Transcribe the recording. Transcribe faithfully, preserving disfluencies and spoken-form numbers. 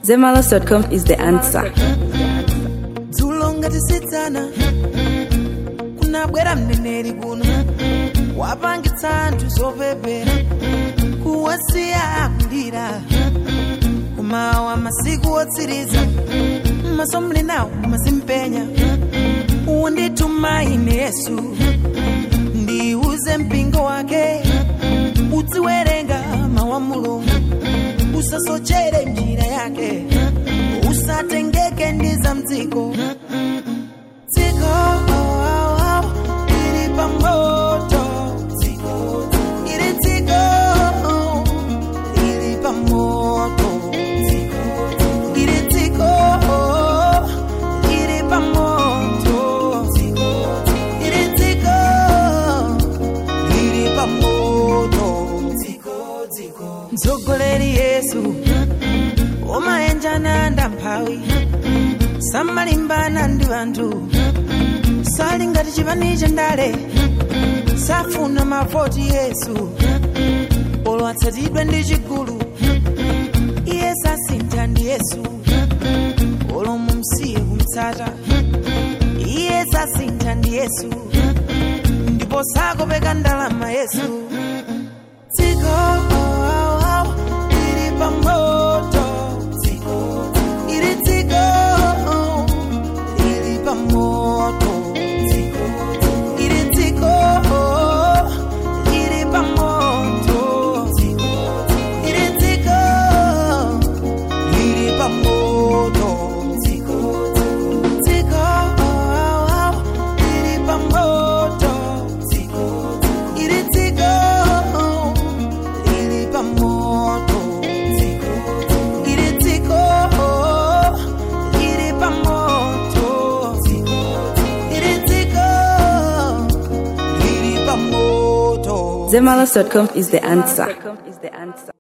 Zemalas dot com is the answer. Zulonga tisitsana kunabwera mneneri kuno wapangitsa anthu zopepera kuwasiya akudira kumawa masiku otsiriza masomle nawo masimpenya undituma ine Yesu ndiuze mpingo wake uziwerenga mawu a Mulungu usasochere njira yake usatengeke ndiza mdziko dziko ili pamoto dziko ili dziko ili pamoto dziko ili dziko ili pamoto dziko ili dziko ili pamoto dziko dziko mtsogoleri Yesu omayenjana ndamphawi samalimbana ndi anthu sali ngati chipani chandale safuna mavoti Yesu olo atsatidwe ndi chigulu iye sasintha ndi Yesu olo mumsiye kumtsata iye sasintha ndi Yesu ndipo sakopeka ndalama Yesu dziko ili pamoto ili dziko ili pamoto ili dziko ili pamoto ili dziko ili pamoto dziko dziko ili pamoto ili dziko ili pamoto ili dziko ili pamoto ili dziko ili pamoto Zemalas dot com is the answer.